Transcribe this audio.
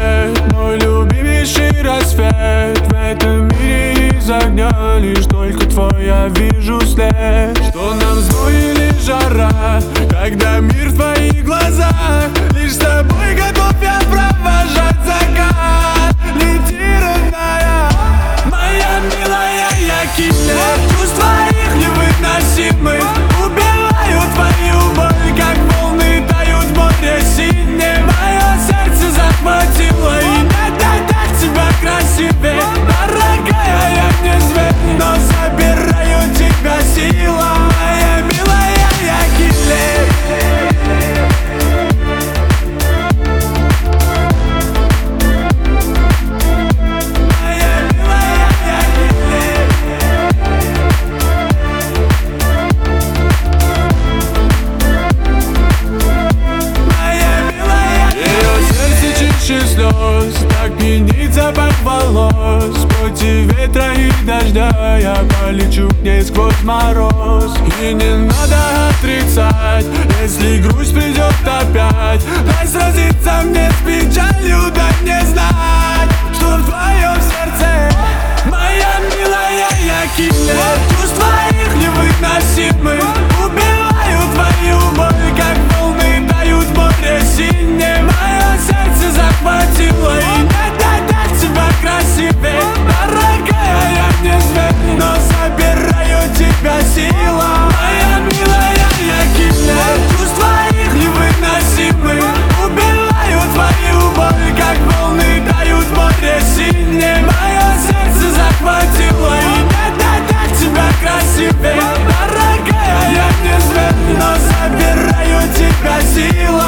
свет, мой любимейший рассвет. В этом мире из огня лишь только твой я вижу след. Что нам зной или жара, когда мир в твоих глазах. Лишь с тобой готов я провожать закат. Лети, родная, моя милая, я киллер. Чувства их невыносимы, убивают твою боль, как волны тают в море синем. Мое сердце захватило, и нет так тебя красивее. Дорогая, я не зверь, но забираю тебя сила. Моя милая, я киллер. Слез, так пьянит запах волос. Против ветра и дождя я полечу к ней сквозь мороз. И не надо отрицать, если грусть придет опять. Дай сразиться мне с печалью, дай мне знать, что в твоем сердце, моя милая, я киллер. Чувства их невыносимы, убивают твою боль, как волны тают в море синем. Мое сердце захватило, и нет так тебя красивее. Дорогая, я не зверь, но забираю тебя сила. Моя милая, я киллер. Чувства их невыносимы, убивают твою боль, как волны тают в море синем. Мое сердце захватило, и нет так тебя красивее. Дорогая, я не зверь, но забираю тебя сила.